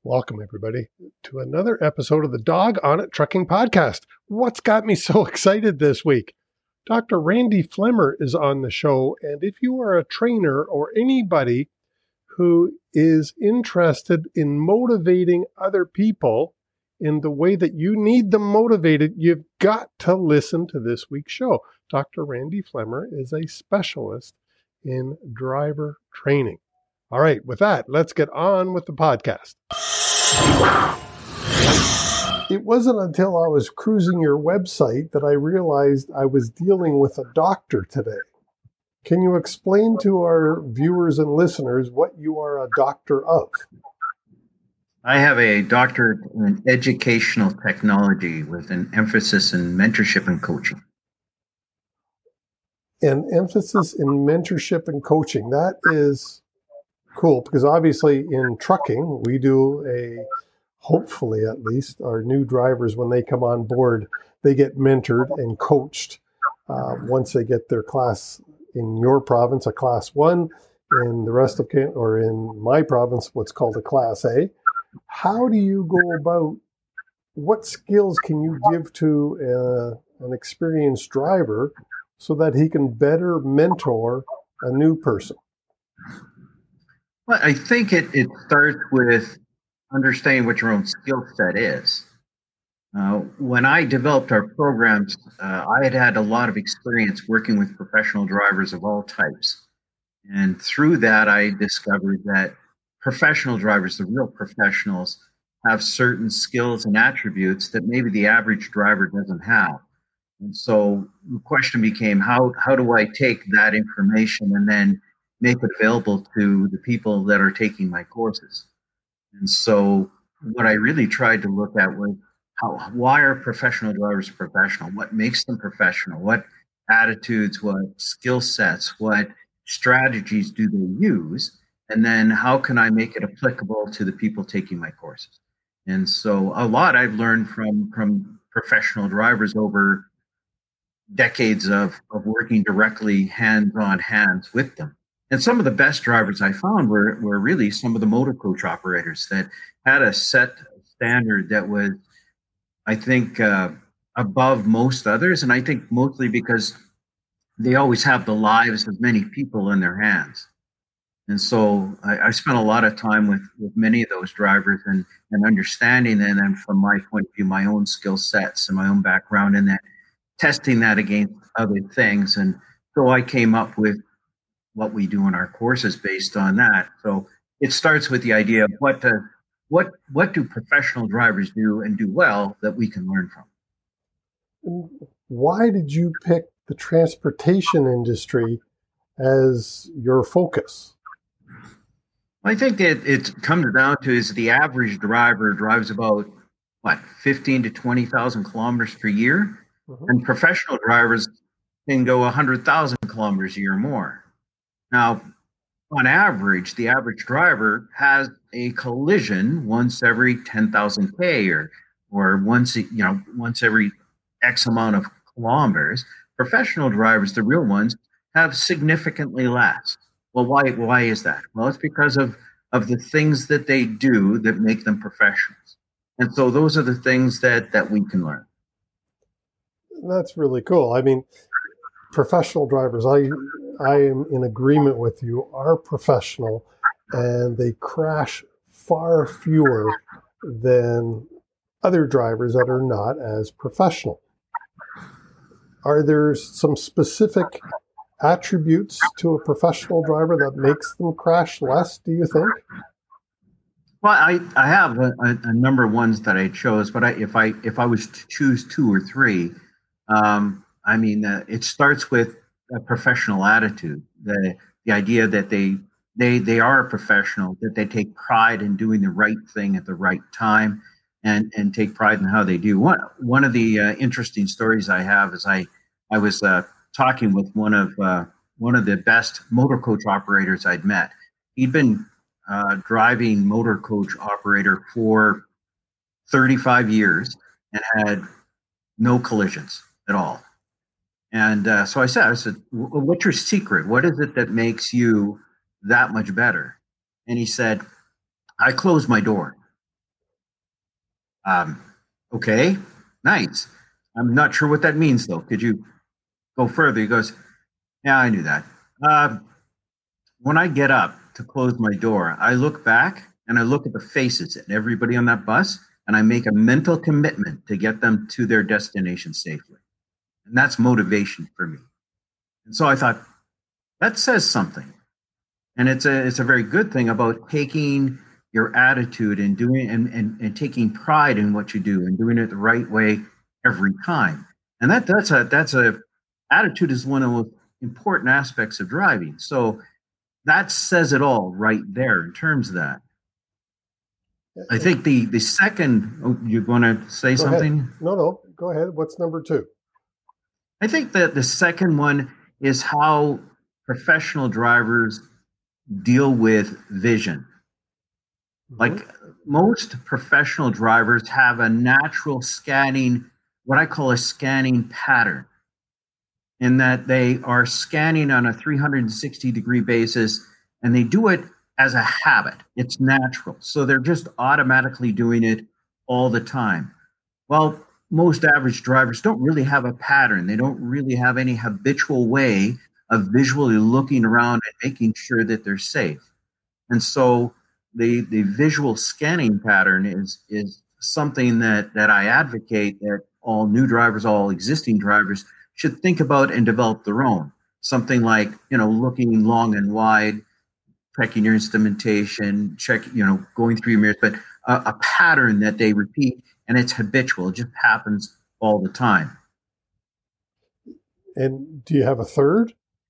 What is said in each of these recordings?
Welcome, everybody, to another episode of the Dog on It Trucking Podcast. What's got me so excited this week? Dr. Randy Flemmer is on the show, and if you are a trainer or anybody who is interested in motivating other people in the way that you need them motivated, you've got to listen to this week's show. Dr. Randy Flemmer is a specialist in driver training. All right, with that, let's get on with the podcast. It wasn't until I was cruising your website that I realized I was dealing with a doctor today. Can you explain to our viewers and listeners what you are a doctor of? I have a doctorate in educational technology with an emphasis in mentorship and coaching. An emphasis in mentorship and coaching. That is cool, because obviously in trucking, we do hopefully at least, our new drivers, when they come on board, they get mentored and coached once they get their class in your province, a class 1, in the rest of Canada, or in my province, what's called a class A. How do you go about, what skills can you give to an experienced driver so that he can better mentor a new person? Well, I think it starts with understanding what your own skill set is. When I developed our programs, I had a lot of experience working with professional drivers of all types. And through that, I discovered that professional drivers, the real professionals, have certain skills and attributes that maybe the average driver doesn't have. And so the question became, how do I take that information and then make it available to the people that are taking my courses? And so what I really tried to look at was why are professional drivers professional? What makes them professional? What attitudes, what skill sets, what strategies do they use? And then how can I make it applicable to the people taking my courses? And so a lot I've learned from professional drivers over decades of working directly hands with them. And some of the best drivers I found were really some of the motor coach operators that had a set standard that was, I think, above most others. And I think mostly because they always have the lives of many people in their hands. And so I spent a lot of time with many of those drivers and understanding them, and from my point of view, my own skill sets and my own background in that, testing that against other things. And so I came up with what we do in our courses based on that. So it starts with the idea of what do professional drivers do and do well that we can learn from. Why did you pick the transportation industry as your focus? I think it comes down to is the average driver drives about 15 to 20,000 kilometers per year, and professional drivers can go 100,000 kilometers a year or more. Now, on average, the average driver has a collision once every 10,000 K or once every X amount of kilometers. Professional drivers, the real ones, have significantly less. Well, why is that? Well, it's because of the things that they do that make them professionals. And so those are the things that we can learn. That's really cool. I mean, professional drivers, I am in agreement with you, are professional, and they crash far fewer than other drivers that are not as professional. Are there some specific attributes to a professional driver that makes them crash less, do you think? Well, I have a number of ones that I chose, but if I was to choose 2 or 3, it starts with a professional attitude, the idea that they are a professional, that they take pride in doing the right thing at the right time, and take pride in how they do. One of the interesting stories I have is I was talking with one of the best motor coach operators I'd met. He'd been driving motor coach operator for 35 years and had no collisions at all. And so I said, what's your secret? What is it that makes you that much better? And he said, I close my door. Um, okay, nice. I'm not sure what that means, though. Could you go further? He goes, yeah, I knew that. Uh, when I get up to close my door, I look back and I look at the faces and everybody on that bus, and I make a mental commitment to get them to their destination safely. And that's motivation for me. And so I thought, that says something. And it's a very good thing about taking your attitude and doing and taking pride in what you do and doing it the right way every time. And that's a attitude is one of the important aspects of driving. So that says it all right there in terms of that. I think the second, oh, you're going to say Go something? ahead. No, go ahead. What's number two? I think that the second one is how professional drivers deal with vision. Like most professional drivers have a natural scanning, what I call a scanning pattern, in that they are scanning on a 360-degree basis and they do it as a habit. It's natural. So they're just automatically doing it all the time. Well, most average drivers don't really have a pattern. They don't really have any habitual way of visually looking around and making sure that they're safe. And so the visual scanning pattern is something that I advocate that all new drivers, all existing drivers should think about and develop their own. Something like, looking long and wide, checking your instrumentation, going through your mirrors, but a pattern that they repeat, and it's habitual. It just happens all the time. And do you have a third?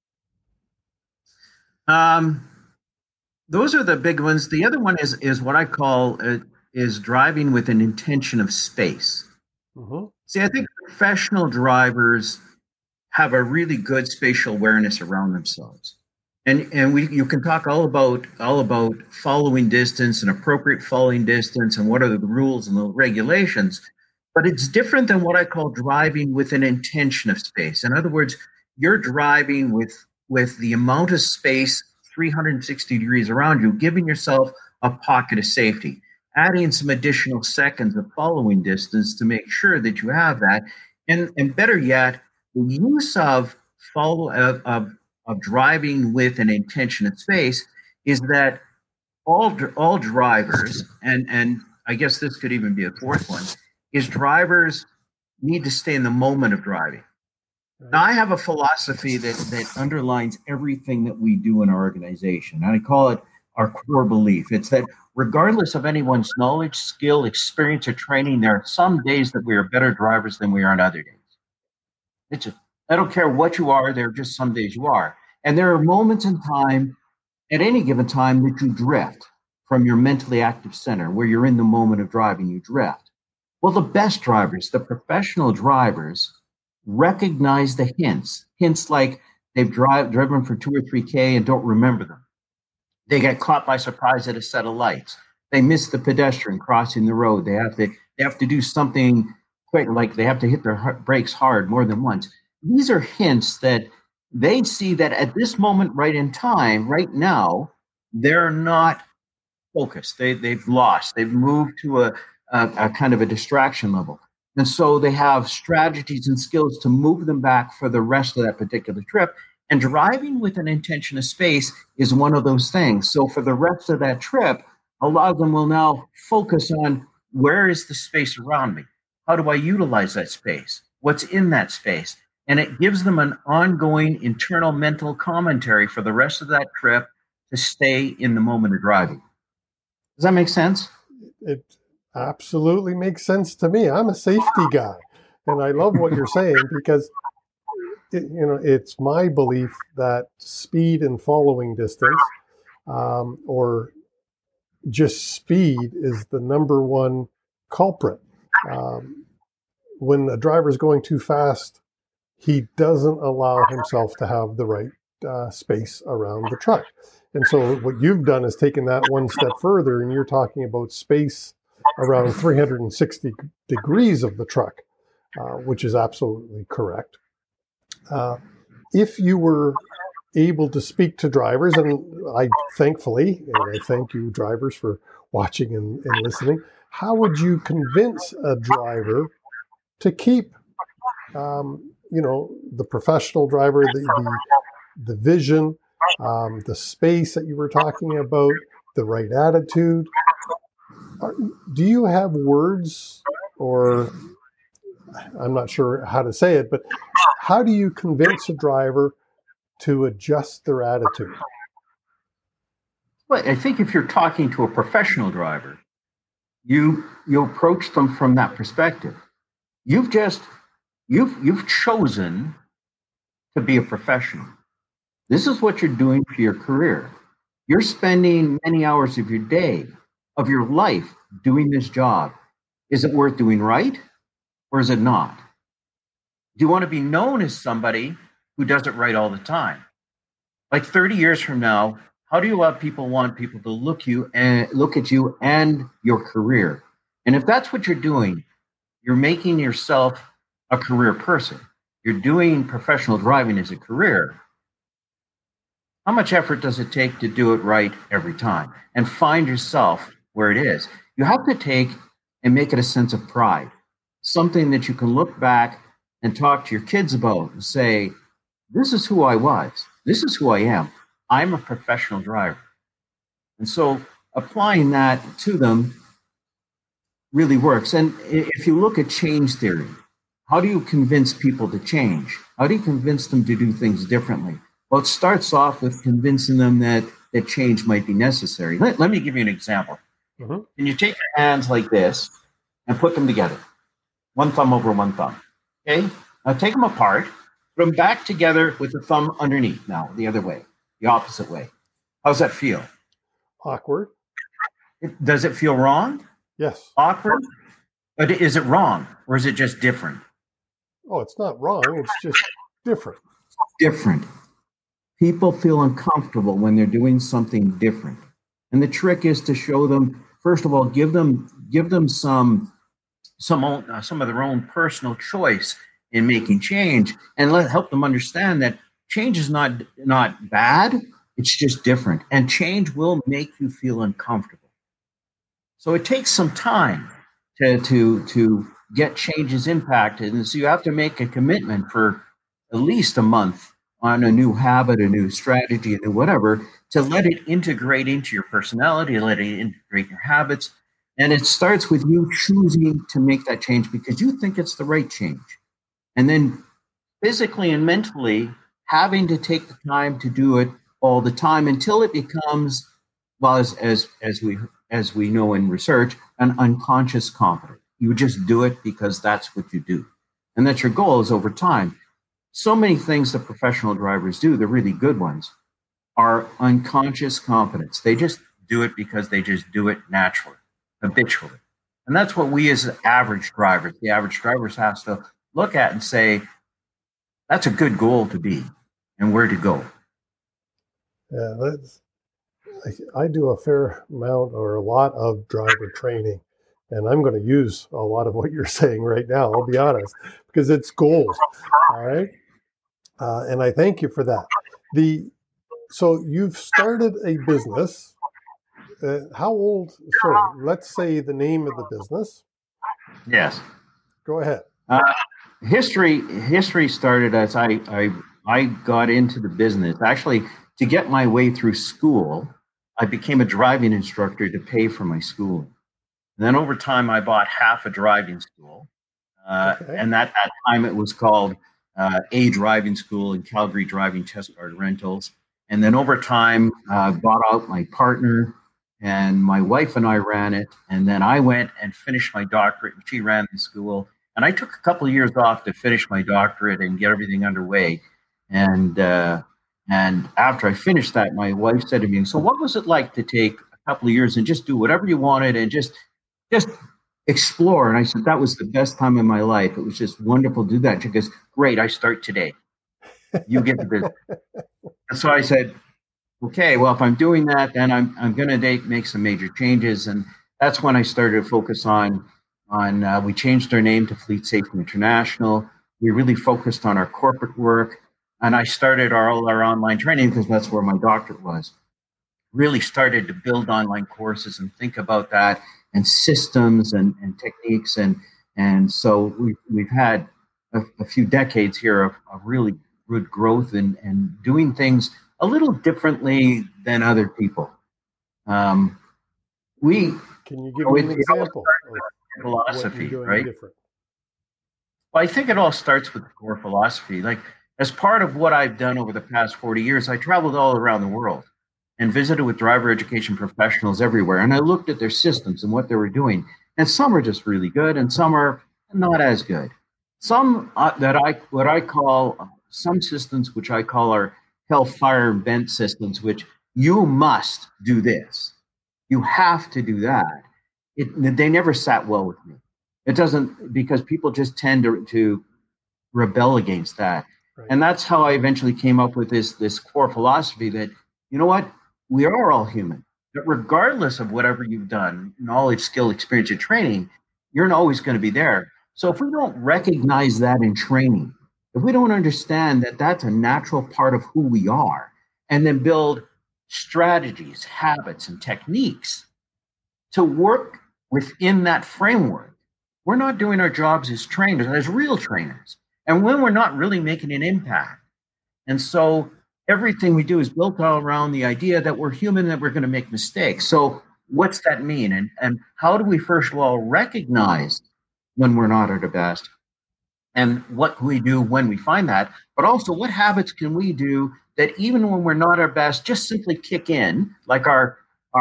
Those are the big ones. The other one is what I call is driving with an intention of space. Mm-hmm. See, I think professional drivers have a really good spatial awareness around themselves. And you can talk all about following distance and appropriate following distance and what are the rules and the regulations, but it's different than what I call driving with an intention of space. In other words, you're driving with the amount of space 360 degrees around you, giving yourself a pocket of safety, adding some additional seconds of following distance to make sure that you have that, and better yet, the use of driving with an intention of space is that all drivers, and I guess this could even be a fourth one, is drivers need to stay in the moment of driving. Now, I have a philosophy that underlines everything that we do in our organization, and I call it our core belief. It's that regardless of anyone's knowledge, skill, experience, or training, there are some days that we are better drivers than we are on other days. It's just, I don't care what you are, there are just some days you are. And there are moments in time, at any given time, that you drift from your mentally active center, where you're in the moment of driving, you drift. Well, the best drivers, the professional drivers, recognize the hints like they've driven for 2 or 3K and don't remember them. They get caught by surprise at a set of lights. They miss the pedestrian crossing the road. They have to do something quick, like they have to hit their brakes hard more than once. These are hints that they see that at this moment, right in time, right now, they're not focused. They've lost. They've moved to a kind of a distraction level. And so they have strategies and skills to move them back for the rest of that particular trip. And driving with an intention of space is one of those things. So for the rest of that trip, a lot of them will now focus on, where is the space around me? How do I utilize that space? What's in that space? And it gives them an ongoing internal mental commentary for the rest of that trip to stay in the moment of driving. Does that make sense? It absolutely makes sense to me. I'm a safety guy, and I love what you're saying, because it's my belief that speed and following distance, or just speed, is the number one culprit. When a driver is going too fast, he doesn't allow himself to have the right space around the truck. And so what you've done is taken that one step further, and you're talking about space around 360 degrees of the truck, which is absolutely correct. If you were able to speak to drivers, and I thankfully, and I thank you drivers for watching and listening, how would you convince a driver to keep, the professional driver, the vision, the space that you were talking about, the right attitude? Do you have words, or I'm not sure how to say it, but how do you convince a driver to adjust their attitude? Well, I think if you're talking to a professional driver, you approach them from that perspective. You've chosen to be a professional. This is what you're doing for your career. You're spending many hours of your day, of your life, doing this job. Is it worth doing right, or is it not? Do you want to be known as somebody who does it right all the time? Like 30 years from now, how do you want people to look at you and your career? And if that's what you're doing, you're making yourself a career person. You're doing professional driving as a career. How much effort does it take to do it right every time and find yourself where it is? You have to take and make it a sense of pride, something that you can look back and talk to your kids about and say, this is who I was. This is who I am. I'm a professional driver. And so applying that to them really works. And if you look at change theory, how do you convince people to change? How do you convince them to do things differently? Well, it starts off with convincing them that change might be necessary. Let me give you an example. Mm-hmm. Can you take your hands like this and put them together? One thumb over one thumb. Okay? Now take them apart, put them back together with the thumb underneath now, the other way, the opposite way. How's that feel? Awkward. Does it feel wrong? Yes. Awkward? But is it wrong, or is it just different? Oh, it's not wrong. It's just different. Different. People feel uncomfortable when they're doing something different. And the trick is to show them, first of all, give them some of their own personal choice in making change, and help them understand that change is not bad. It's just different. And change will make you feel uncomfortable. So it takes some time to get changes impacted. And so you have to make a commitment for at least a month on a new habit, a new strategy, a new whatever, to let it integrate into your personality, let it integrate your habits. And it starts with you choosing to make that change because you think it's the right change. And then physically and mentally having to take the time to do it all the time until it becomes, well, as we know in research, an unconscious competence. You just do it because that's what you do. And that's your goal is over time. So many things that professional drivers do, the really good ones, are unconscious competence. They just do it because they just do it naturally, habitually. And that's what we as average drivers, the average drivers have to look at and say, that's a good goal to be and where to go. Yeah, I do a fair amount or a lot of driver training, and I'm going to use a lot of what you're saying right now, I'll be honest, because it's gold. All right. And I thank you for that. So you've started a business. How old? So let's say the name of the business. Yes. Go ahead. History started as I got into the business. Actually, to get my way through school, I became a driving instructor to pay for my schooling. And then over time, I bought half a driving school. And at that time, it was called A Driving School in Calgary Driving Test Card Rentals. And then over time, bought out my partner, and my wife and I ran it. And then I went and finished my doctorate, and she ran the school. And I took a couple of years off to finish my doctorate and get everything underway. And after I finished that, my wife said to me, so what was it like to take a couple of years and just do whatever you wanted and just explore? And I said, that was the best time in my life. It was just wonderful to do that. She goes, great, I start today. You get the business. And so I said, okay, well, if I'm doing that, then I'm going to make some major changes. And that's when I started to focus on we changed our name to Fleet Safety International. We really focused on our corporate work. and I started all our online training because that's where my doctorate was. Really started to build online courses and think about that and systems and techniques. And so we've had a few decades here of really good growth and doing things a little differently than other people. Can you give me an example of philosophy, what you're doing right? different? Well, I think it all starts with core philosophy. Like, as part of what I've done over the past 40 years, I traveled all around the world and visited with driver education professionals everywhere. And I looked at their systems and what they were doing. And some are just really good and some are not as good. Some what I call some systems, which I call are hellfire and vent systems, which you must do this. You have to do that. They never sat well with me. It doesn't, because people just tend to rebel against that. Right. And that's how I eventually came up with this core philosophy that, you know what, we are all human. But regardless of whatever you've done, knowledge, skill, experience, and training, you're not always going to be there. So if we don't recognize that in training, if we don't understand that that's a natural part of who we are, and then build strategies, habits, and techniques to work within that framework, we're not doing our jobs as trainers, as real trainers. And when we're not really making an impact. And so everything we do is built all around the idea that we're human, that we're going to make mistakes. So what's that mean? And how do we, first of all, recognize when we're not at our best? And what can we do when we find that? But also, what habits can we do that even when we're not our best, just simply kick in, like our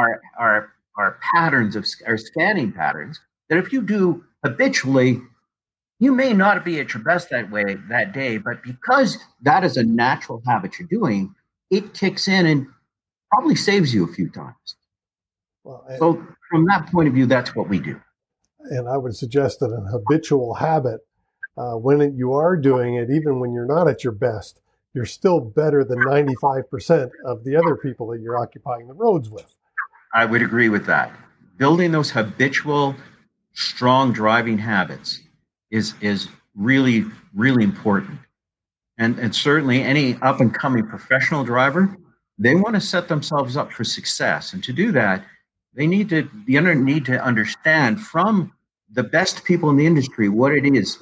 patterns of our scanning patterns, that if you do habitually, you may not be at your best that day, but because that is a natural habit you're doing, it kicks in and probably saves you a few times. Well, so from that point of view, that's what we do. And I would suggest that an habitual habit, when you are doing it, even when you're not at your best, you're still better than 95% of the other people that you're occupying the roads with. I would agree with that. Building those habitual, strong driving habits is really, really important. And certainly any up and coming professional driver, they want to set themselves up for success. And to do that, they need to understand from the best people in the industry what it is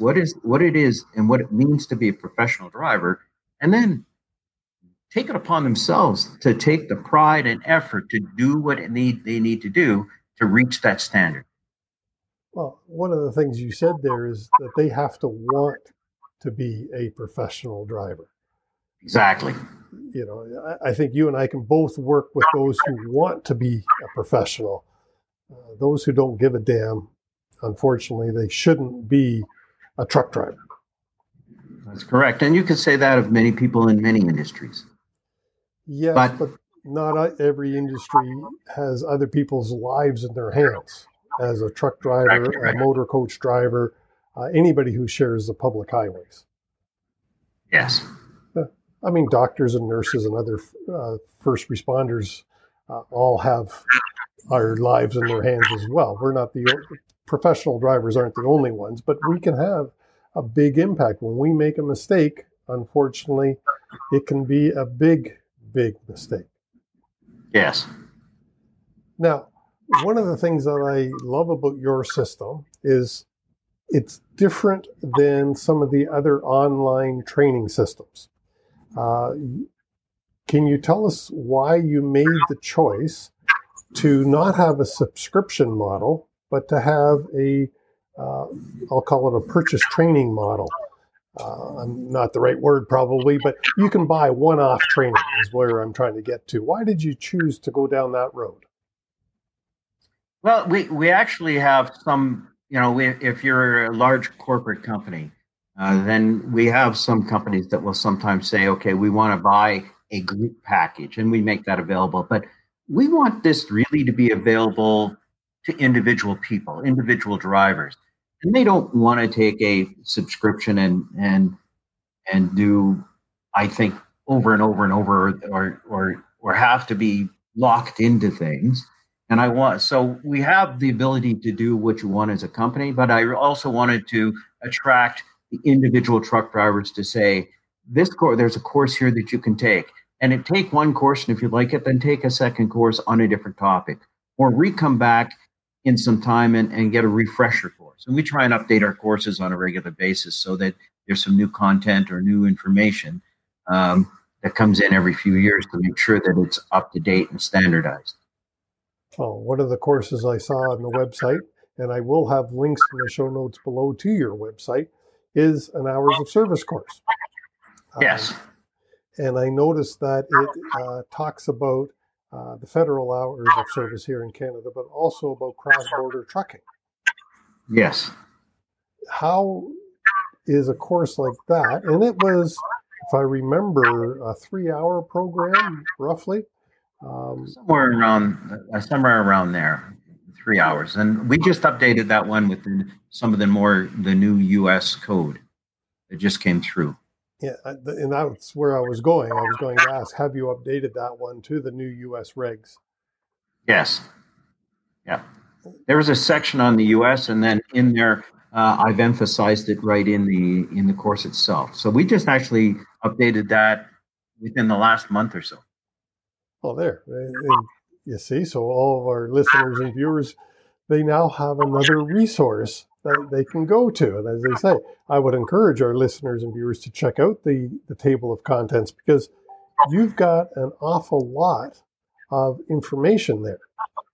and what it means to be a professional driver, and then take it upon themselves to take the pride and effort to do what they need to do to reach that standard. Well, one of the things you said there is that they have to want to be a professional driver. Exactly. You know, I think you and I can both work with those who want to be a professional. Those who don't give a damn, unfortunately, they shouldn't be a truck driver. That's correct. And you could say that of many people in many industries. Yes, but not every industry has other people's lives in their hands. As a truck driver, a motor coach driver, anybody who shares the public highways. Yes. I mean, doctors and nurses and other first responders all have our lives in their hands as well. We're not professional drivers aren't the only ones, but we can have a big impact. When we make a mistake, unfortunately, it can be a big, big mistake. Yes. Now, one of the things that I love about your system is it's different than some of the other online training systems. Can you tell us why you made the choice to not have a subscription model, but to have I'll call it a purchase training model? Not the right word probably, but you can buy one-off training is where I'm trying to get to. Why did you choose to go down that road? Well, we actually have some, if you're a large corporate company, then we have some companies that will sometimes say, okay, we want to buy a group package and we make that available. But we want this really to be available to individual people, individual drivers. And they don't want to take a subscription and do, I think, over and over and over or have to be locked into things. And so we have the ability to do what you want as a company, but I also wanted to attract the individual truck drivers to say, there's a course here that you can take. And take one course, and if you like it, then take a second course on a different topic. Or come back in some time and get a refresher course. And we try and update our courses on a regular basis so that there's some new content or new information that comes in every few years to make sure that it's up to date and standardized. Oh, one of the courses I saw on the website, and I will have links in the show notes below to your website, is an hours of service course. Yes. And I noticed that it talks about the federal hours of service here in Canada, but also about cross-border trucking. Yes. How is a course like that? And it was, if I remember, a 3-hour program, roughly. Somewhere around there, 3 hours. And we just updated that one with some of the new U.S. code that just came through. Yeah, and that's where I was going. I was going to ask, have you updated that one to the new U.S. regs? Yes. Yeah. There was a section on the U.S. and then in there, I've emphasized it right in the course itself. So we just actually updated that within the last month or so. Oh, there. And you see, so all of our listeners and viewers, they now have another resource that they can go to. And as they say, I would encourage our listeners and viewers to check out the table of contents, because you've got an awful lot of information there.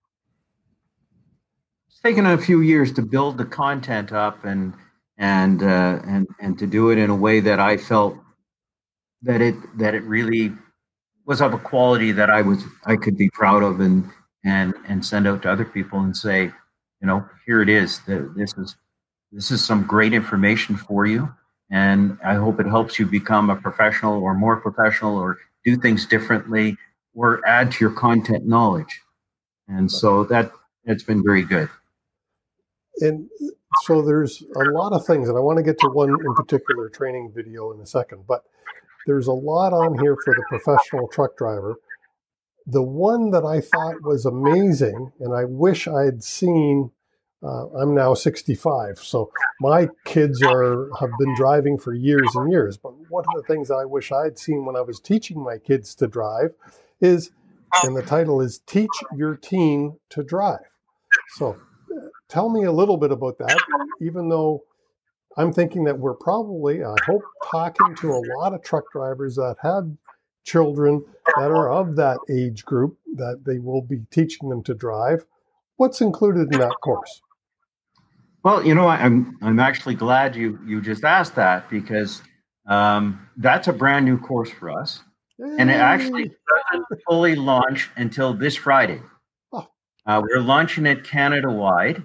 It's taken a few years to build the content up and to do it in a way that I felt that it really was of a quality that I could be proud of and send out to other people and say, here it is. This is some great information for you, and I hope it helps you become a professional or more professional, or do things differently, or add to your content knowledge. And so it's been very good. And so there's a lot of things, and I want to get to one in particular training video in a second, but there's a lot on here for the professional truck driver. The one that I thought was amazing, and I wish I had seen, I'm now 65, so my kids have been driving for years and years, but one of the things I wish I had seen when I was teaching my kids to drive is, and the title is Teach Your Teen to Drive. So tell me a little bit about that, even though I'm thinking that we're probably, I hope, talking to a lot of truck drivers that have children that are of that age group that they will be teaching them to drive. What's included in that course? Well, I'm actually glad you just asked that, because that's a brand new course for us. Yay. And it actually doesn't fully launch until this Friday. Oh. We're launching it Canada-wide.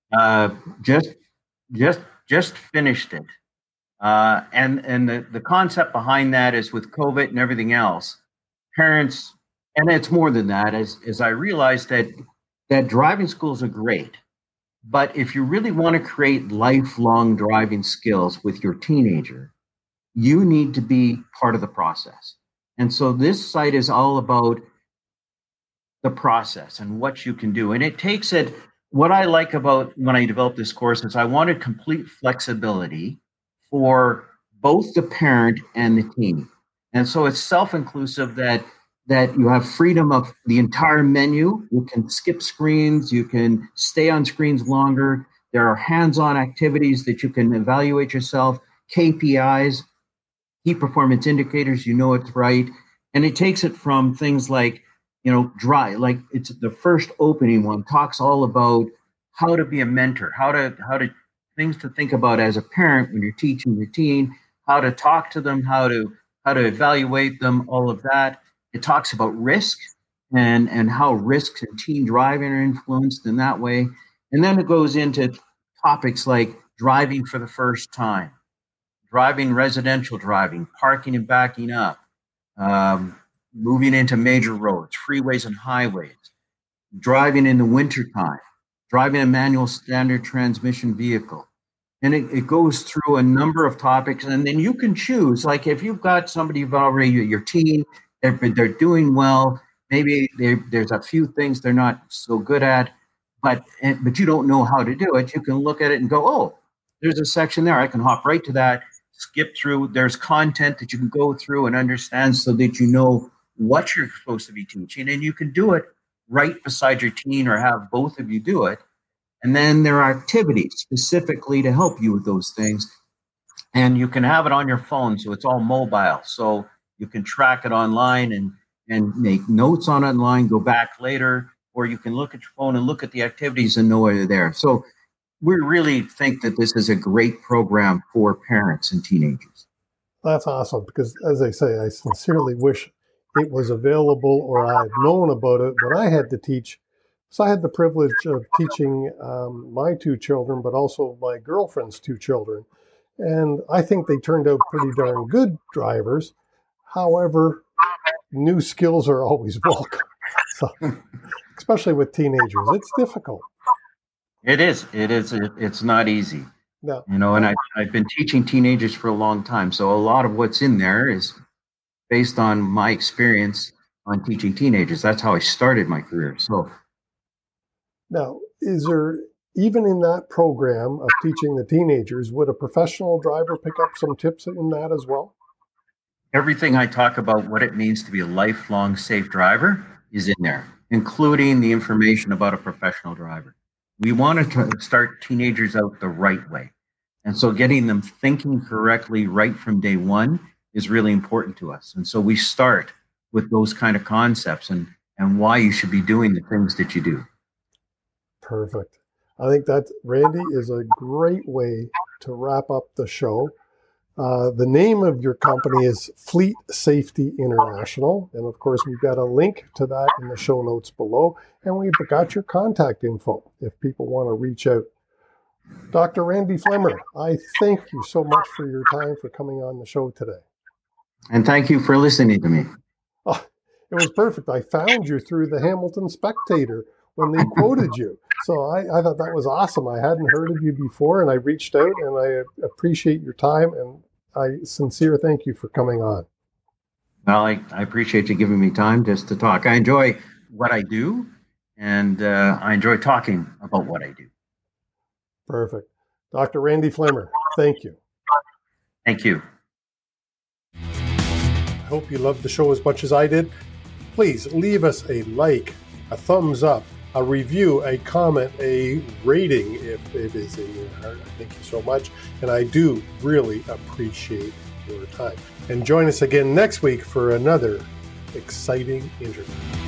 Just finished it. And the concept behind that is, with COVID and everything else, parents, and it's more than that, as I realized that driving schools are great. But if you really want to create lifelong driving skills with your teenager, you need to be part of the process. And so this site is all about the process and what you can do. And it takes it, what I like about when I developed this course is I wanted complete flexibility for both the parent and the teen. And so it's self-inclusive, that you have freedom of the entire menu. You can skip screens. You can stay on screens longer. There are hands-on activities that you can evaluate yourself, KPIs, key performance indicators, it's right. And it takes it from things like, like it's the first opening one talks all about how to be a mentor, how to things to think about as a parent when you're teaching your teen, how to talk to them, how to evaluate them, all of that. It talks about risk and how risks in teen driving are influenced in that way. And then it goes into topics like driving for the first time, driving, residential driving, parking and backing up, moving into major roads, freeways and highways, driving in the wintertime, driving a manual standard transmission vehicle. And it goes through a number of topics. And then you can choose, like if you've got somebody you've already, your teen, they're doing well, maybe there's a few things they're not so good at, but you don't know how to do it. You can look at it and go, oh, there's a section there. I can hop right to that, skip through. There's content that you can go through and understand so that you know what you're supposed to be teaching, and you can do it right beside your teen or have both of you do it. And then there are activities specifically to help you with those things. And you can have it on your phone, so it's all mobile. So you can track it online and make notes on it online, go back later, or you can look at your phone and look at the activities and know where they're there. So we really think that this is a great program for parents and teenagers. That's awesome, because as I say, I sincerely wish it was available or I had known about it when I had to teach. So I had the privilege of teaching my two children, but also my girlfriend's two children. And I think they turned out pretty darn good drivers. However, new skills are always welcome. So, especially with teenagers, it's difficult. It is. It's not easy. No. You know, and I've been teaching teenagers for a long time. So a lot of what's in there is based on my experience on teaching teenagers. That's how I started my career. So now, is there, even in that program of teaching the teenagers, would a professional driver pick up some tips in that as well? everything I talk about what it means to be a lifelong safe driver is in there, including the information about a professional driver. We want to start teenagers out the right way. And so getting them thinking correctly right from day one is really important to us. And so we start with those kind of concepts and why you should be doing the things that you do. Perfect. I think that, Randy, is a great way to wrap up the show. The name of your company is Fleet Safety International. And of course, we've got a link to that in the show notes below. And we've got your contact info if people want to reach out. Dr. Randy Flemmer, I thank you so much for your time for coming on the show today. And thank you for listening to me. Oh, it was perfect. I found you through the Hamilton Spectator when they quoted you. So I thought that was awesome. I hadn't heard of you before, and I reached out, and I appreciate your time, and I sincere thank you for coming on. Well, I appreciate you giving me time just to talk. I enjoy what I do, and I enjoy talking about what I do. Perfect. Dr. Randy Flemmer, thank you. Thank you. I hope you loved the show as much as I did. Please leave us a like, a thumbs up, a review, a comment, a rating if it is in your heart. Thank you so much. And I do really appreciate your time. And join us again next week for another exciting interview.